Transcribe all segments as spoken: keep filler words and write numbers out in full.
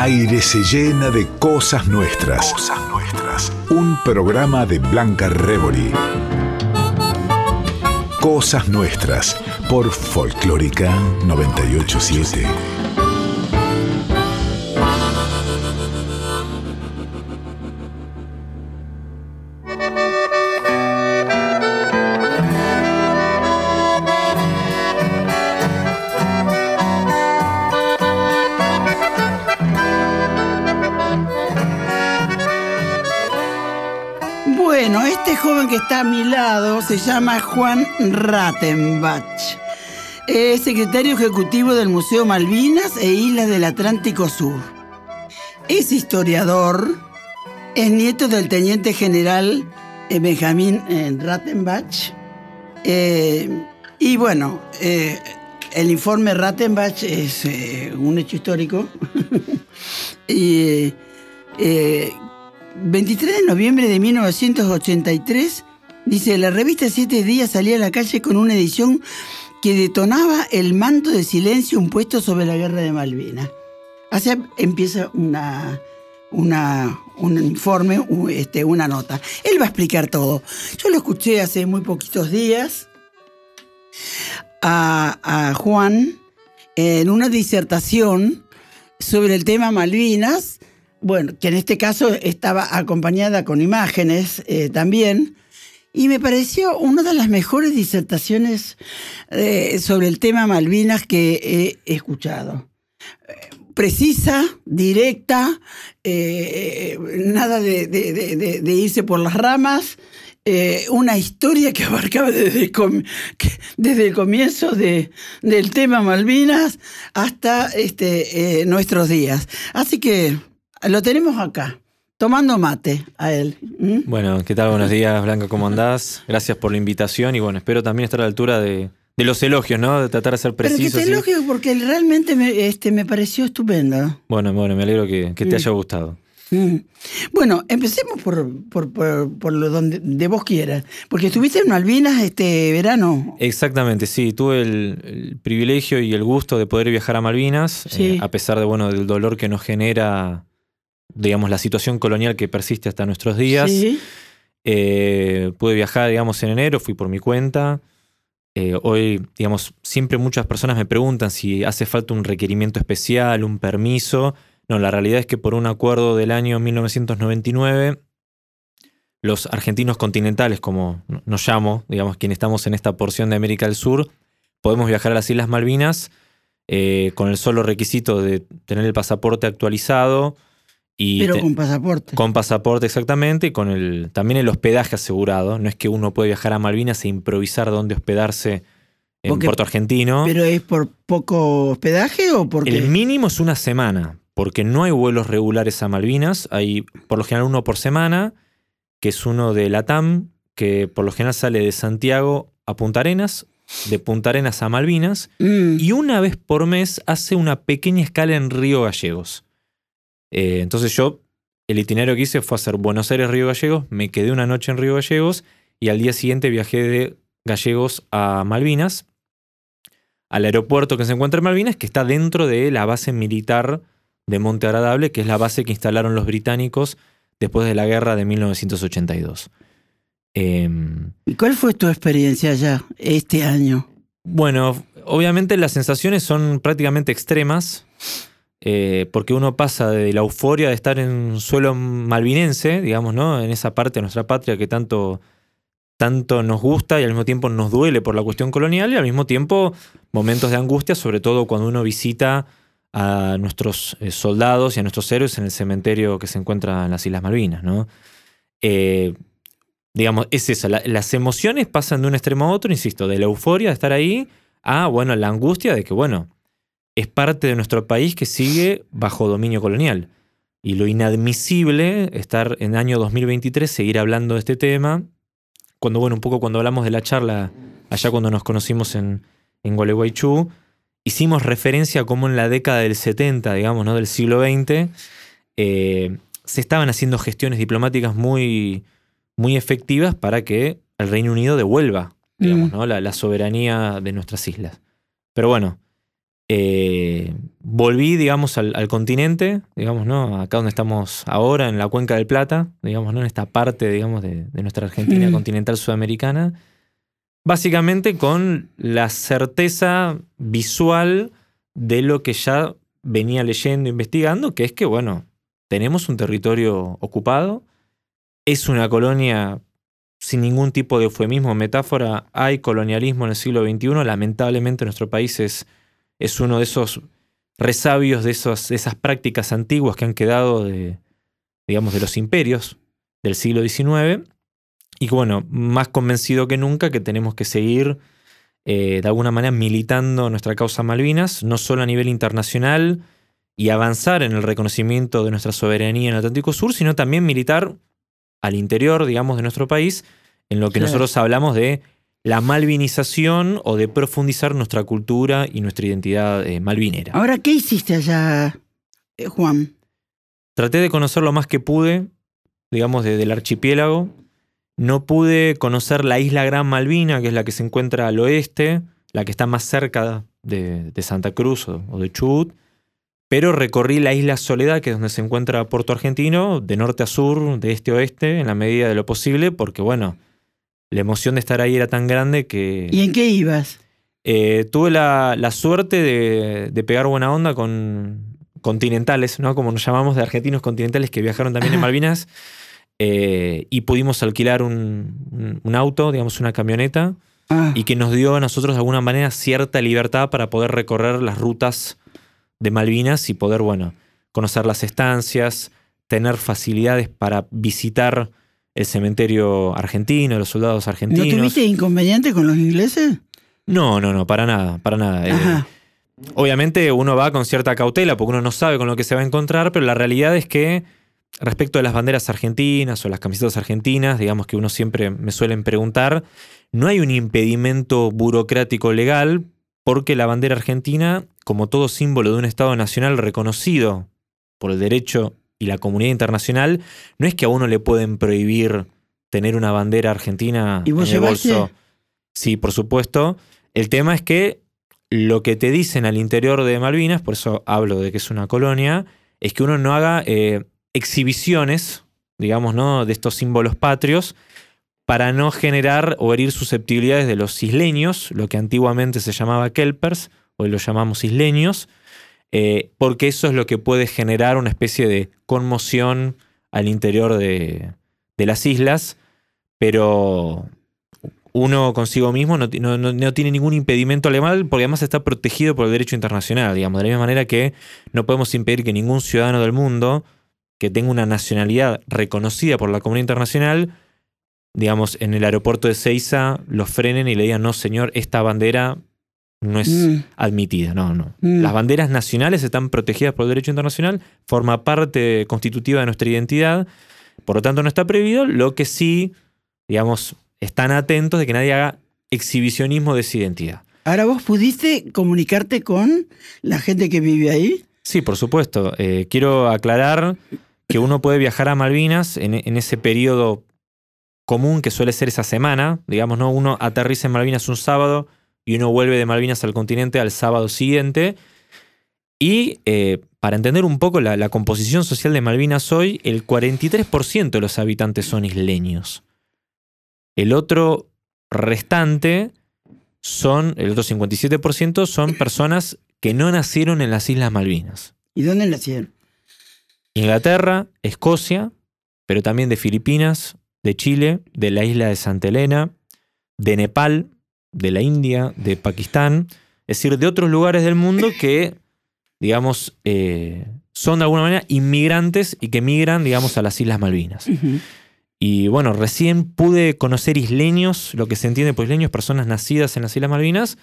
aire se llena de cosas nuestras. Cosas nuestras. Un programa de Blanca Rebori. Cosas nuestras por Folclórica noventa y ocho punto siete. Bueno, este joven que está a mi lado se llama Juan Rattenbach. Es secretario ejecutivo del Museo Malvinas e Islas del Atlántico Sur. Es historiador, es nieto del teniente general eh, Benjamín eh, Rattenbach. Eh, y bueno, eh, el informe Rattenbach es eh, un hecho histórico. y... Eh, veintitrés de noviembre de mil novecientos ochenta y tres, dice, la revista Siete Días salía a la calle con una edición que detonaba el manto de silencio impuesto sobre la guerra de Malvinas. Así empieza una, una, un informe, un, este, una nota. Él va a explicar todo. Yo lo escuché hace muy poquitos días a, a Juan en una disertación sobre el tema Malvinas. Bueno, que en este caso estaba acompañada con imágenes eh, también, y me pareció una de las mejores disertaciones eh, sobre el tema Malvinas que he escuchado. Precisa, directa, eh, nada de, de, de, de irse por las ramas, eh, una historia que abarcaba desde el, com- que, desde el comienzo de, del tema Malvinas hasta este, eh, nuestros días. Así que lo tenemos acá, tomando mate a él. ¿Mm? Bueno, ¿qué tal? Buenos días, Blanca, ¿cómo andás? Gracias por la invitación y bueno, espero también estar a la altura de, de los elogios, ¿no? De tratar de ser preciso. Pero que te elogio porque realmente me, este, me pareció estupendo. Bueno, bueno, me alegro que, que te mm. haya gustado. Mm. Bueno, empecemos por, por, por, por lo donde de vos quieras, porque estuviste en Malvinas este verano. Exactamente, sí, tuve el, el privilegio y el gusto de poder viajar a Malvinas, Sí. eh, a pesar de, bueno, del dolor que nos genera, digamos, la situación colonial que persiste hasta nuestros días. Sí. Eh, pude viajar, digamos, en enero, fui por mi cuenta. Eh, hoy, digamos, siempre muchas personas me preguntan si hace falta un requerimiento especial, un permiso. No, la realidad es que por un acuerdo del año mil novecientos noventa y nueve, los argentinos continentales, como nos llamo, digamos, quienes estamos en esta porción de América del Sur, podemos viajar a las Islas Malvinas eh, con el solo requisito de tener el pasaporte actualizado. Y Pero te, con pasaporte. Con pasaporte, exactamente, y con el, también el hospedaje asegurado. No es que uno puede viajar a Malvinas e improvisar dónde hospedarse en Porque, Puerto Argentino. ¿Pero es por poco hospedaje o porque...? El mínimo es una semana, porque no hay vuelos regulares a Malvinas. Hay por lo general uno por semana, que es uno de LATAM, que por lo general sale de Santiago a Punta Arenas, de Punta Arenas a Malvinas, Mm. y una vez por mes hace una pequeña escala en Río Gallegos. Eh, entonces yo, el itinerario que hice fue hacer Buenos Aires-Río Gallegos, me quedé una noche en Río Gallegos y al día siguiente viajé de Gallegos a Malvinas, al aeropuerto que se encuentra en Malvinas, que está dentro de la base militar de Monte Agradable, que es la base que instalaron los británicos después de la guerra de mil novecientos ochenta y dos. Eh, ¿Y cuál fue tu experiencia allá este año? bueno, obviamente las sensaciones son prácticamente extremas. Eh, porque uno pasa de la euforia de estar en suelo malvinense, digamos, ¿no? En esa parte de nuestra patria que tanto, tanto nos gusta y al mismo tiempo nos duele por la cuestión colonial, y al mismo tiempo momentos de angustia, sobre todo cuando uno visita a nuestros eh, soldados y a nuestros héroes en el cementerio que se encuentra en las Islas Malvinas, ¿no? Eh, digamos, es eso, la, las emociones pasan de un extremo a otro, insisto, de la euforia de estar ahí a, bueno, la angustia de que, bueno, es parte de nuestro país que sigue bajo dominio colonial. Y lo inadmisible estar en el año dos mil veintitrés, seguir hablando de este tema, cuando, bueno, un poco cuando hablamos de la charla, allá cuando nos conocimos en, en Gualeguaychú, hicimos referencia a cómo en la década del setenta, digamos, ¿no? Del siglo veinte, eh, se estaban haciendo gestiones diplomáticas muy, muy efectivas para que el Reino Unido devuelva, digamos, Mm. ¿no? la, la soberanía de nuestras islas. Pero bueno, Eh, volví, digamos, al, al continente, digamos, ¿no? Acá donde estamos ahora, en la Cuenca del Plata, digamos, ¿no? En esta parte, digamos, de, de nuestra Argentina Mm. continental sudamericana, básicamente con la certeza visual de lo que ya venía leyendo, investigando, que es que, bueno, tenemos un territorio ocupado, es una colonia sin ningún tipo de eufemismo o metáfora, hay colonialismo en el siglo veintiuno, lamentablemente nuestro país es, es uno de esos resabios, de, esos, de esas prácticas antiguas que han quedado de, digamos, de los imperios del siglo diecinueve, y bueno, más convencido que nunca que tenemos que seguir eh, de alguna manera militando nuestra causa Malvinas, no solo a nivel internacional y avanzar en el reconocimiento de nuestra soberanía en el Atlántico Sur, sino también militar al interior, digamos, de nuestro país, en lo que Claro. nosotros hablamos de la malvinización o de profundizar nuestra cultura y nuestra identidad eh, malvinera. Ahora, ¿qué hiciste allá, eh, Juan? Traté de conocer lo más que pude, digamos, de- del archipiélago. No pude conocer la isla Gran Malvina, que es la que se encuentra al oeste, la que está más cerca de, de Santa Cruz o, o de Chubut, pero recorrí la isla Soledad, que es donde se encuentra Puerto Argentino, de norte a sur, de este a oeste, en la medida de lo posible, porque bueno, la emoción de estar ahí era tan grande que ¿Y en qué ibas? eh, tuve la, la suerte de, de pegar buena onda con continentales, ¿no? Como nos llamamos, de argentinos continentales que viajaron también en Ajá. Malvinas, eh, y pudimos alquilar un, un- un auto, digamos una camioneta, Ah, y que nos dio a nosotros de alguna manera cierta libertad para poder recorrer las rutas de Malvinas y poder, bueno, conocer las estancias, tener facilidades para visitar el cementerio argentino, los soldados ¿no argentinos. tuviste inconveniente con los ingleses? No, no, no, para nada, para nada. Eh, Ajá. obviamente uno va con cierta cautela porque uno no sabe con lo que se va a encontrar, pero la realidad es que respecto de las banderas argentinas o las camisetas argentinas, digamos que uno siempre me suelen preguntar, no hay un impedimento burocrático legal porque la bandera argentina, como todo símbolo de un Estado nacional reconocido por el derecho y la comunidad internacional, no es que a uno le pueden prohibir tener una bandera argentina ¿Y en vos el llevaste? bolso. Sí, por supuesto. El tema es que lo que te dicen al interior de Malvinas, por eso hablo de que es una colonia, es que uno no haga eh, exhibiciones, digamos, ¿no?, de estos símbolos patrios, para no generar o herir susceptibilidades de los isleños, lo que antiguamente se llamaba kelpers, hoy lo llamamos isleños, eh, porque eso es lo que puede generar una especie de conmoción al interior de, de las islas, pero uno consigo mismo no, no, no, no tiene ningún impedimento legal porque además está protegido por el derecho internacional, digamos, de la misma manera que no podemos impedir que ningún ciudadano del mundo que tenga una nacionalidad reconocida por la comunidad internacional, digamos, en el aeropuerto de Seiza los frenen y le digan, no señor, esta bandera no es Mm. admitida, no, no. Mm. Las banderas nacionales están protegidas por el derecho internacional, forma parte constitutiva de nuestra identidad, por lo tanto no está prohibido, lo que sí, digamos, están atentos de que nadie haga exhibicionismo de esa identidad. Ahora, ¿vos pudiste comunicarte con la gente que vive ahí? Sí, por supuesto. Eh, quiero aclarar que uno puede viajar a Malvinas en, en ese periodo común que suele ser esa semana. Digamos, ¿no? Uno aterriza en Malvinas un sábado y uno vuelve de Malvinas al continente al sábado siguiente. Y eh, para entender un poco la, la composición social de Malvinas hoy, el cuarenta y tres por ciento de los habitantes son isleños. El otro restante son, el otro cincuenta y siete por ciento son personas que no nacieron en las Islas Malvinas. ¿Y dónde nacieron? Inglaterra, Escocia, pero también de Filipinas, de Chile, de la isla de Santa Elena, de Nepal, de la India, de Pakistán, es decir, de otros lugares del mundo que, digamos, eh, son de alguna manera inmigrantes y que migran, digamos, a las Islas Malvinas. Ujú. Y bueno, recién pude conocer isleños, lo que se entiende por isleños, personas nacidas en las Islas Malvinas,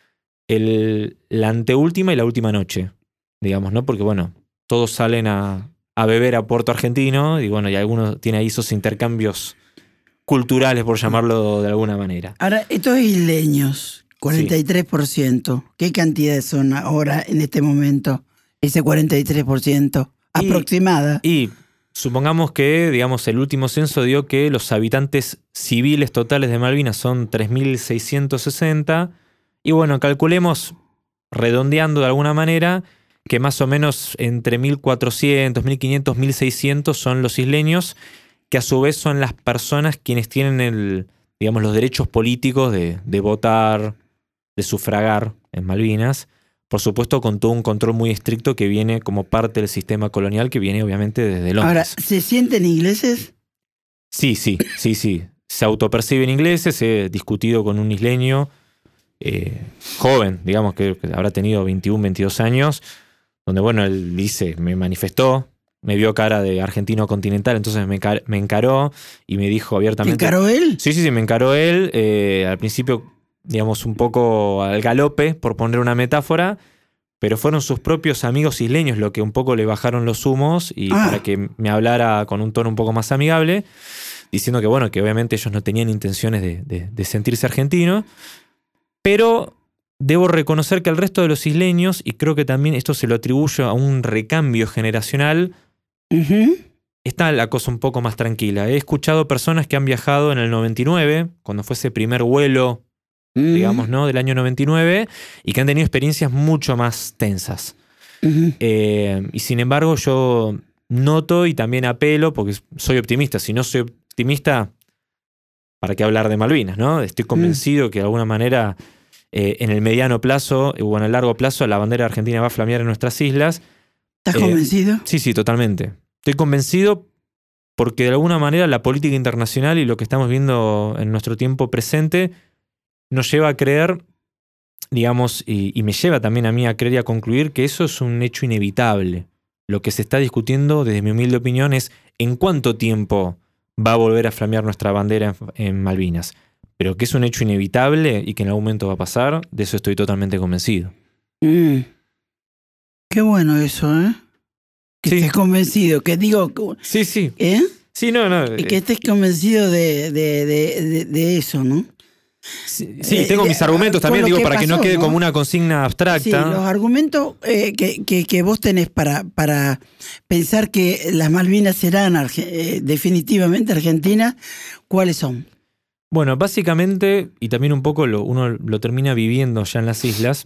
el, la anteúltima y la última noche, digamos, ¿no? Porque bueno, todos salen a, a beber a Puerto Argentino y bueno, y algunos tienen ahí esos intercambios culturales, por llamarlo de alguna manera. Ahora, estos isleños, cuarenta y tres por ciento, ¿qué cantidades son ahora en este momento? Ese cuarenta y tres por ciento Y- aproximada. Y supongamos que, digamos, el último censo dio que los habitantes civiles totales de Malvinas son tres mil seiscientos sesenta. Y bueno, calculemos, redondeando de alguna manera, que más o menos entre mil cuatrocientos, mil quinientos, mil seiscientos son los isleños, que a su vez son las personas quienes tienen el, digamos, los derechos políticos de, de votar, de sufragar en Malvinas. Por supuesto, con todo un control muy estricto que viene como parte del sistema colonial, que viene obviamente desde Londres. Ahora, ¿se sienten ingleses? Sí, sí, sí, sí. Se autoperciben ingleses. He discutido con un isleño eh, joven, digamos que habrá tenido veintiuno, veintidós años, donde, bueno, él dice, me manifestó, me vio cara de argentino continental, entonces me, encar- me encaró y me dijo abiertamente... ¿Te encaró él? Sí, sí, sí, me encaró él. Eh, al principio, digamos, un poco al galope, por poner una metáfora, pero fueron sus propios amigos isleños lo que un poco le bajaron los humos y Ah. para que me hablara con un tono un poco más amigable, diciendo que, bueno, que obviamente ellos no tenían intenciones de, de, de sentirse argentinos, pero debo reconocer que el resto de los isleños, y creo que también esto se lo atribuyo a un recambio generacional, Uh-huh. está la cosa un poco más tranquila. He escuchado personas que han viajado en el noventa y nueve, cuando fue ese primer vuelo, Mm. digamos, ¿no?, del año noventa y nueve, y que han tenido experiencias mucho más tensas. Uh-huh. Eh, y sin embargo, yo noto y también apelo, porque soy optimista. Si no soy optimista, ¿para qué hablar de Malvinas, no? Estoy convencido mm. que de alguna manera, eh, en el mediano plazo o en el largo plazo, la bandera argentina va a flamear en nuestras islas. ¿Estás Eh, convencido? Sí, sí, totalmente. Estoy convencido porque de alguna manera la política internacional y lo que estamos viendo en nuestro tiempo presente nos lleva a creer, digamos, y, y me lleva también a mí a creer y a concluir que eso es un hecho inevitable. Lo que se está discutiendo, desde mi humilde opinión, es en cuánto tiempo va a volver a flamear nuestra bandera en, en Malvinas. Pero que es un hecho inevitable y que en algún momento va a pasar, de eso estoy totalmente convencido. Mm. Qué bueno eso, ¿eh? Que Sí. estés convencido, que digo... Sí, sí. ¿Eh? Sí, no, no. Y que estés convencido de, de, de, de, de eso, ¿no? Sí, sí Eh, tengo de- mis argumentos con también, lo digo, que para que no pasó, quede ¿no? como una consigna Sí, abstracta. los argumentos eh, que, que, que vos tenés para, para pensar que las Malvinas serán arge- eh, definitivamente argentinas, ¿cuáles son? Bueno, básicamente, y también un poco lo, uno lo termina viviendo ya en las islas,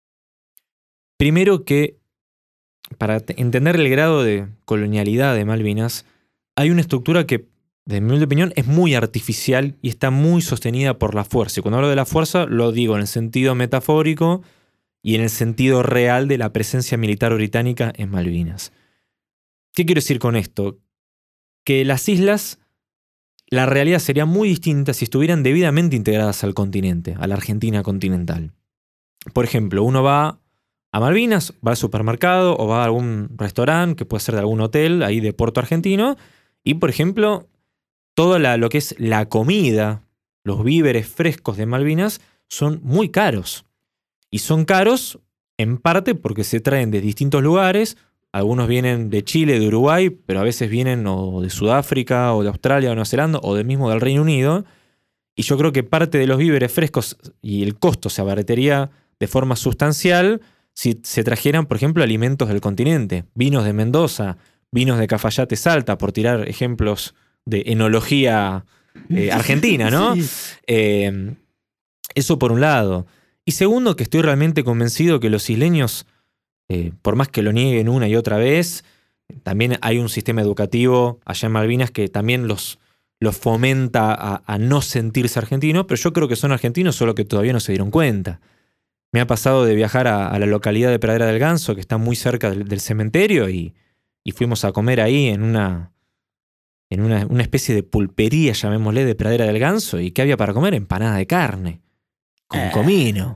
primero que para te- entender el grado de colonialidad de Malvinas, hay una estructura que, de mi humilde opinión, es muy artificial y está muy sostenida por la fuerza. Y cuando hablo de la fuerza, lo digo en el sentido metafórico y en el sentido real de la presencia militar británica en Malvinas. ¿Qué quiero decir con esto? Que las islas, la realidad sería muy distinta si estuvieran debidamente integradas al continente, a la Argentina continental. Por ejemplo, uno va a Malvinas, va al supermercado o va a algún restaurante, que puede ser de algún hotel ahí de Puerto Argentino, y por ejemplo, todo la, lo que es la comida, los víveres frescos de Malvinas son muy caros. Y son caros en parte porque se traen de distintos lugares. Algunos vienen de Chile, de Uruguay, pero a veces vienen o de Sudáfrica, o de Australia, o Nueva Zelanda, o del mismo del Reino Unido. Y yo creo que parte de los víveres frescos y el costo se abarataría de forma sustancial si se trajeran, por ejemplo, alimentos del continente. Vinos de Mendoza, vinos de Cafayate Salta, por tirar ejemplos de enología eh, argentina, ¿no? Sí. Eh, eso por un lado. Y segundo, que estoy realmente convencido que los isleños, eh, por más que lo nieguen una y otra vez, también hay un sistema educativo allá en Malvinas que también los, los fomenta a, a no sentirse argentinos, pero yo creo que son argentinos, solo que todavía no se dieron cuenta. Me ha pasado de viajar a, a la localidad de Pradera del Ganso, que está muy cerca del, del cementerio, y, y fuimos a comer ahí en una, en una, una especie de pulpería, llamémosle, de Pradera del Ganso. ¿Y qué había para comer? Empanada de carne, con Eh. comino.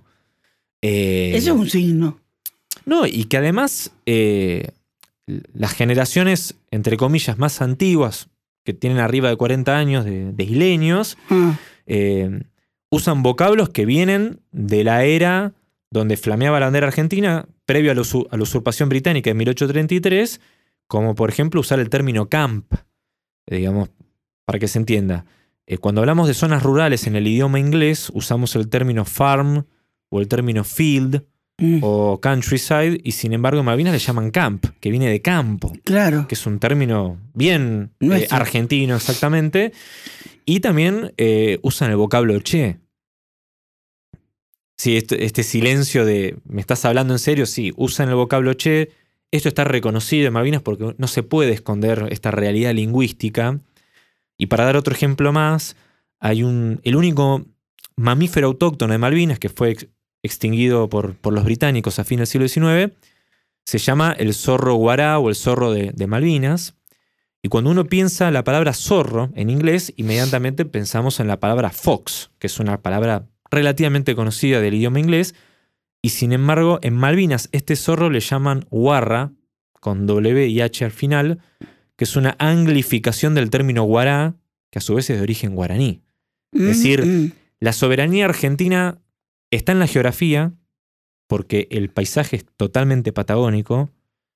Eh, Eso es un signo. No, y que además eh, las generaciones, entre comillas, más antiguas, que tienen arriba de cuarenta años de, de isleños, Ah, eh, usan vocablos que vienen de la era donde flameaba la bandera argentina, previo a la, usu- a la usurpación británica en mil ochocientos treinta y tres, como por ejemplo usar el término camp, eh, digamos, para que se entienda. Eh, cuando hablamos de zonas rurales en el idioma inglés, usamos el término farm o el término field mm, o countryside, y sin embargo en Malvinas le llaman camp, que viene de campo, claro. que es un término bien eh, Nuestro. argentino exactamente. Y también eh, usan el vocablo che. sí, este, este silencio de ¿me estás hablando en serio? Sí, usan el vocablo che. Esto está reconocido en Malvinas porque no se puede esconder esta realidad lingüística. Y para dar otro ejemplo más, hay un, el único mamífero autóctono de Malvinas que fue ex, extinguido por, por los británicos a fin del siglo diecinueve, se llama el zorro guará o el zorro de, de Malvinas. Y cuando uno piensa la palabra zorro en inglés, inmediatamente pensamos en la palabra fox, que es una palabra relativamente conocida del idioma inglés. Y sin embargo, en Malvinas este zorro le llaman guarra, con W y H al final, que es una anglificación del término guará, que a su vez es de origen guaraní. Es decir, mm-hmm. la soberanía argentina está en la geografía, porque el paisaje es totalmente patagónico,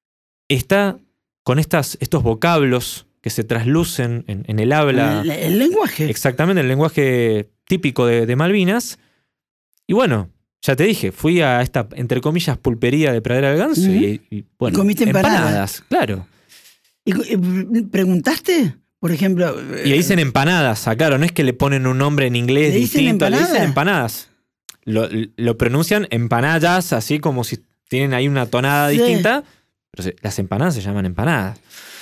está con estas, estos vocablos que se traslucen en, en el habla. El, el lenguaje. Exactamente, el lenguaje típico de, de Malvinas. Y bueno, ya te dije, fui a esta, entre comillas, pulpería de Pradera del Ganso mm-hmm. y, y bueno, comiste empanadas. empanadas, claro. ¿Y, y preguntaste? Por ejemplo... Y le dicen empanadas, claro, no es que le ponen un nombre en inglés ¿le distinto, dicen le dicen empanadas. Lo, lo pronuncian empanadas, así como si tienen ahí una tonada sí. distinta, pero se, las empanadas se llaman empanadas.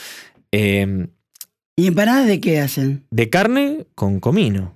Eh, ¿Y empanadas de qué hacen? De carne con comino.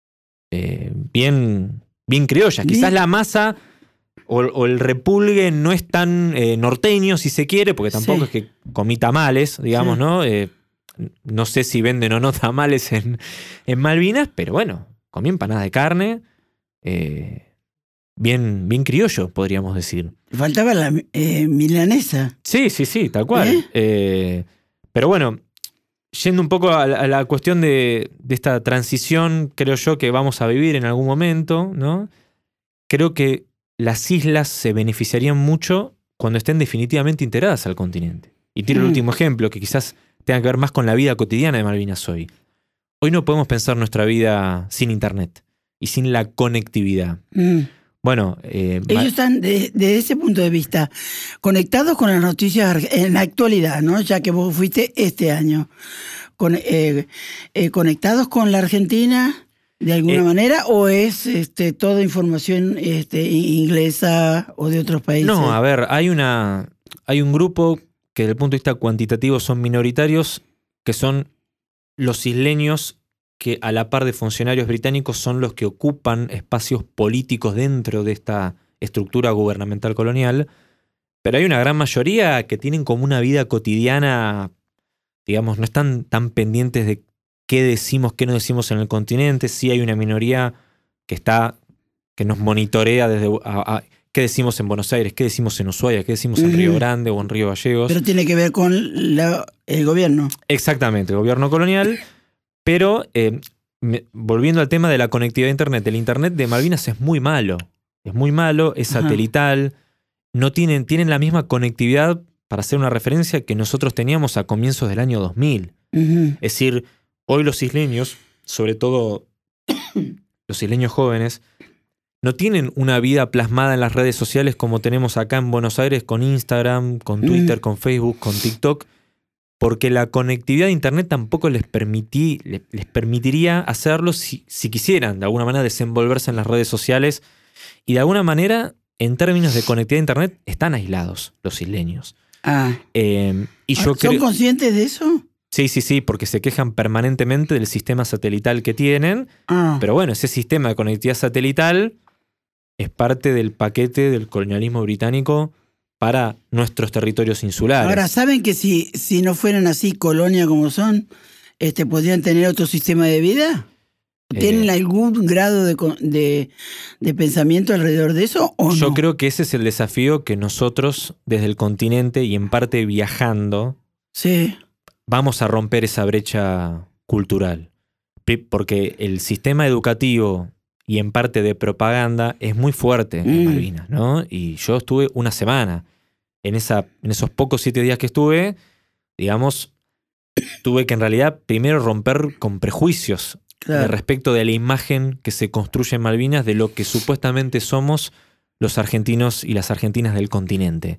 Eh, bien, bien criollas. Bien. Quizás la masa o, o el repulgue no es tan eh, norteño, si se quiere, porque tampoco sí. es que comí tamales, digamos, sí. ¿no? Eh, no sé si venden o no tamales en, en Malvinas, pero bueno, comí empanadas de carne. Eh, Bien, bien criollo, podríamos decir. Faltaba la eh, milanesa. Sí, sí, sí, tal cual. ¿Eh? Eh, pero bueno, yendo un poco a la, a la cuestión de, de esta transición, creo yo que vamos a vivir en algún momento, ¿no? Creo que las islas se beneficiarían mucho cuando estén definitivamente integradas al continente. Y tiro mm. el último ejemplo, que quizás tenga que ver más con la vida cotidiana de Malvinas hoy. Hoy no podemos pensar nuestra vida sin internet y sin la conectividad. Mm. Bueno, eh, ellos están desde de ese punto de vista conectados con las noticias en la actualidad, ¿no? Ya que vos fuiste este año, con, eh, eh, conectados con la Argentina de alguna eh, manera, o es este, toda información este, inglesa o de otros países. No, a ver, hay una, hay un grupo que desde el punto de vista cuantitativo son minoritarios, que son los isleños, que a la par de funcionarios británicos son los que ocupan espacios políticos dentro de esta estructura gubernamental colonial, pero hay una gran mayoría que tienen como una vida cotidiana, digamos, no están tan pendientes de qué decimos, qué no decimos en el continente. Sí hay una minoría que está, que nos monitorea desde a, a, qué decimos en Buenos Aires, qué decimos en Ushuaia, qué decimos en Río Grande o en Río Gallegos. Pero tiene que ver con la, el gobierno. Exactamente, el gobierno colonial. Pero, eh, me, volviendo al tema de la conectividad a Internet, el Internet de Malvinas es muy malo. Es muy malo, es satelital. Ajá. No tienen, tienen la misma conectividad, para hacer una referencia, que nosotros teníamos a comienzos del año dos mil. Uh-huh. Es decir, hoy los isleños, sobre todo los isleños jóvenes, no tienen una vida plasmada en las redes sociales como tenemos acá en Buenos Aires con Instagram, con Twitter, uh-huh. con Facebook, con TikTok, porque la conectividad de Internet tampoco les, permití, les, les permitiría hacerlo si, si quisieran, de alguna manera, desenvolverse en las redes sociales. Y de alguna manera, en términos de conectividad de Internet, están aislados los isleños. Ah. Eh, y yo ¿Son creo, conscientes de eso? Sí, sí, sí, porque se quejan permanentemente del sistema satelital que tienen. Ah. Pero bueno, ese sistema de conectividad satelital es parte del paquete del colonialismo británico para nuestros territorios insulares. Ahora, ¿saben que si, si no fueran así colonia como son, este, podrían tener otro sistema de vida? ¿Tienen eh, algún grado de, de, de pensamiento alrededor de eso o no? Yo creo que ese es el desafío que nosotros, desde el continente y en parte viajando, sí. vamos a romper esa brecha cultural. Porque el sistema educativo y en parte de propaganda es muy fuerte en mm. Malvinas, ¿no? Y yo estuve una semana. En, esa, en esos pocos siete días que estuve, digamos, tuve que en realidad primero romper con prejuicios claro. respecto de la imagen que se construye en Malvinas de lo que supuestamente somos los argentinos y las argentinas del continente.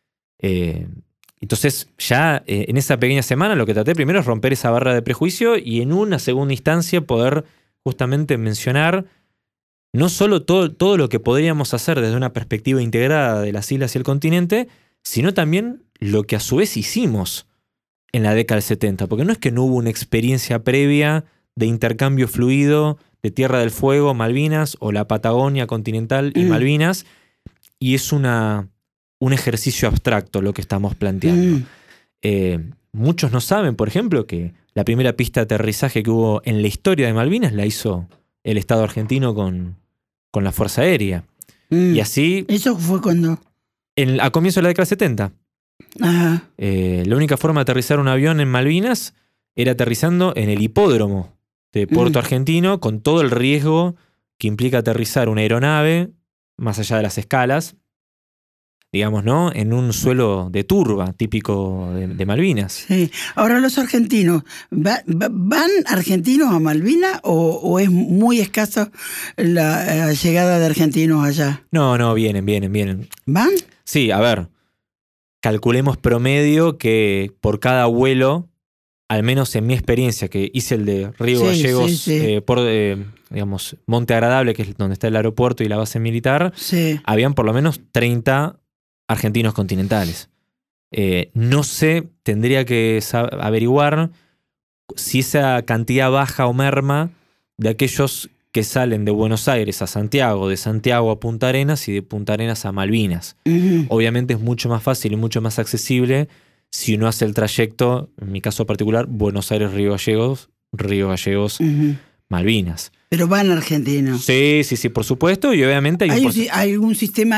Eh, entonces, ya eh, en esa pequeña semana lo que traté primero es romper esa barra de prejuicio y en una segunda instancia poder justamente mencionar no solo todo, todo lo que podríamos hacer desde una perspectiva integrada de las islas y el continente, sino también lo que a su vez hicimos en la década del setenta, porque no es que no hubo una experiencia previa de intercambio fluido de Tierra del Fuego, Malvinas, o la Patagonia continental y mm. Malvinas, y es una, un ejercicio abstracto lo que estamos planteando. Mm. Eh, muchos no saben, por ejemplo, que la primera pista de aterrizaje que hubo en la historia de Malvinas la hizo el Estado argentino con, con la Fuerza Aérea. Mm. Y así... ¿Eso fue cuando? En, a comienzo de la década del setenta. Ajá. Eh, la única forma de aterrizar un avión en Malvinas era aterrizando en el hipódromo de Puerto mm. Argentino, con todo el riesgo que implica aterrizar una aeronave, más allá de las escalas, digamos, ¿no? En un suelo de turba, típico de, de Malvinas. Sí. Ahora, los argentinos, ¿va, va, ¿van argentinos a Malvinas o, o es muy escasa la, la llegada de argentinos allá? No, no, vienen, vienen, vienen. ¿Van? Sí, a ver, calculemos promedio que por cada vuelo, al menos en mi experiencia, que hice el de Río sí, Gallegos, sí, sí. Eh, por, eh, digamos, Monte Agradable, que es donde está el aeropuerto y la base militar, sí. habían por lo menos treinta argentinos continentales. Eh, no sé, tendría que averiguar si esa cantidad baja o merma de aquellos que salen de Buenos Aires a Santiago, de Santiago a Punta Arenas y de Punta Arenas a Malvinas. Uh-huh. Obviamente es mucho más fácil y mucho más accesible si uno hace el trayecto, en mi caso particular, Buenos Aires-Río Gallegos, Río Gallegos, uh-huh. Malvinas. Pero van argentinos. Sí, sí, sí, por supuesto. Y obviamente hay, ¿Hay, un un, ¿hay algún sistema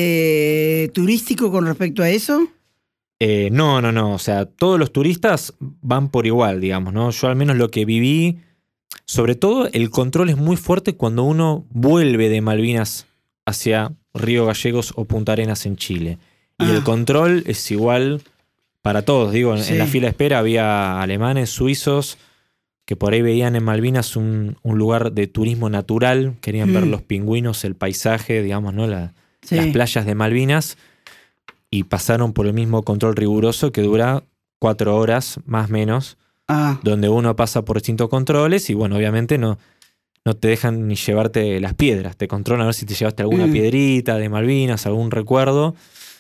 este, turístico con respecto a eso? Eh, no, no, no. O sea, todos los turistas van por igual, digamos, ¿no? Yo al menos lo que viví, sobre todo el control es muy fuerte cuando uno vuelve de Malvinas hacia Río Gallegos o Punta Arenas en Chile. Y ah. el control es igual para todos. Digo, sí. en la fila de espera había alemanes, suizos, que por ahí veían en Malvinas un, un lugar de turismo natural, querían mm. ver los pingüinos, el paisaje, digamos, ¿no? La, sí. las playas de Malvinas, y pasaron por el mismo control riguroso que dura cuatro horas, más o menos, ah. donde uno pasa por distintos controles y, bueno, obviamente no, no te dejan ni llevarte las piedras, te controlan a ver si te llevaste alguna mm. piedrita de Malvinas, algún recuerdo,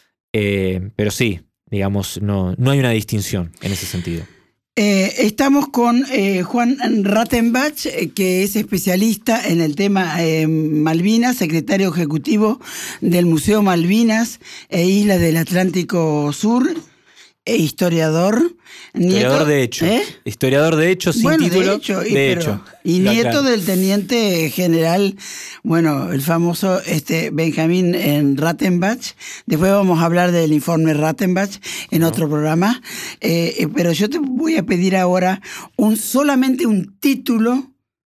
eh, pero sí, digamos, no, no hay una distinción en ese sentido. Eh, estamos con eh, Juan Rattenbach, eh, que es especialista en el tema eh, Malvinas, secretario ejecutivo del Museo Malvinas e Islas del Atlántico Sur, e historiador. Historiador nieto, de hecho. ¿eh? Historiador de hecho, sin bueno, título. De hecho. Y, de pero, hecho. y nieto del teniente general, bueno, el famoso este, Benjamín Rattenbach. Después vamos a hablar del informe Rattenbach en no. otro programa. Eh, pero yo te voy a pedir ahora un solamente un título,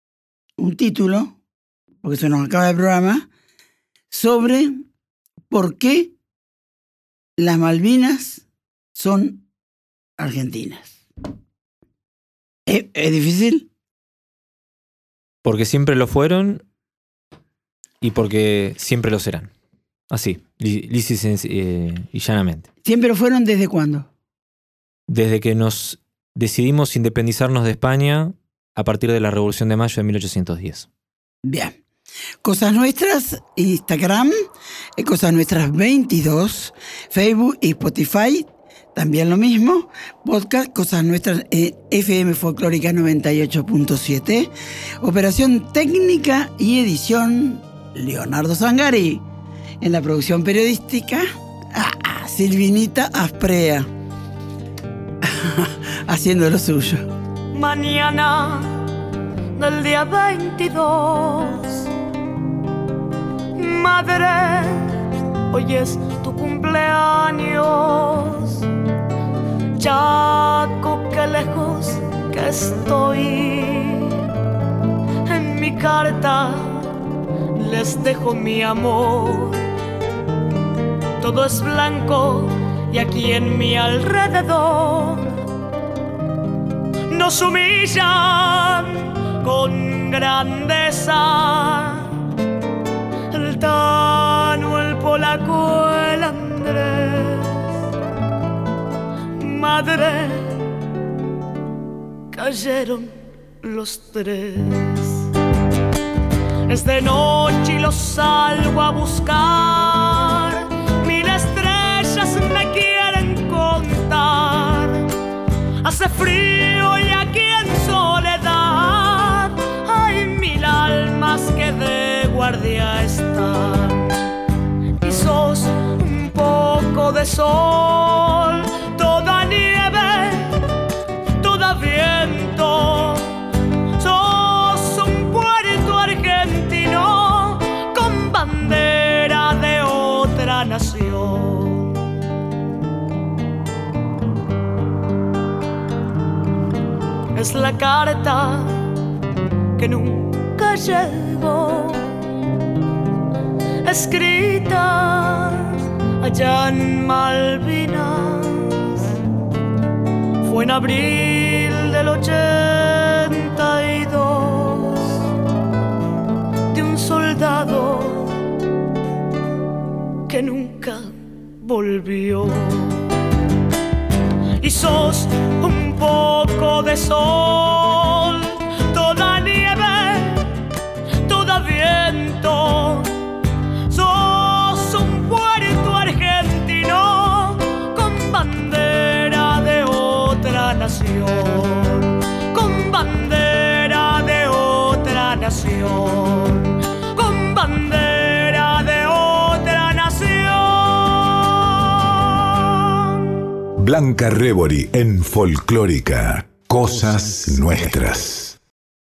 un título, porque se nos acaba el programa, sobre por qué las Malvinas son argentinas. ¿Es, es difícil? Porque siempre lo fueron y porque siempre lo serán. Así, lícito eh, y llanamente. ¿Siempre lo fueron desde cuándo? Desde que nos decidimos independizarnos de España a partir de la Revolución de Mayo de mil ochocientos diez. Bien. Cosas Nuestras, Instagram, Cosas Nuestras veintidós, Facebook y Spotify, también lo mismo. Podcast Cosas Nuestras en F M Folclórica noventa y ocho punto siete. Operación técnica y edición Leonardo Zangari. En la producción periodística, ah, Silvinita Asprea. Haciendo lo suyo. Mañana del día veintidós, madre, hoy es tu cumpleaños. Chaco, qué lejos que estoy. En mi carta les dejo mi amor. Todo es blanco y aquí en mi alrededor nos humillan con grandeza. El Tano, el Polaco, el Andrés. Madre, cayeron los tres. Es de noche y lo salgo a buscar, mil estrellas me quieren contar. Hace frío y aquí en soledad hay mil almas que de guardia están. Y sos un poco de sol, toda nieve, toda viento. Sos un puerto argentino con bandera de otra nación. Es la carta que nunca llegó, escrita allá en Malvinas. Fue en abril del ochenta y dos, de un soldado que nunca volvió. Y sos un poco de sol, toda nieve, toda viento. Sos un puerto argentino con bandera de otra nación, con bandera de otra nación, con bandera de otra nación. Blanca Rebori en Folclórica, Cosas Nuestras.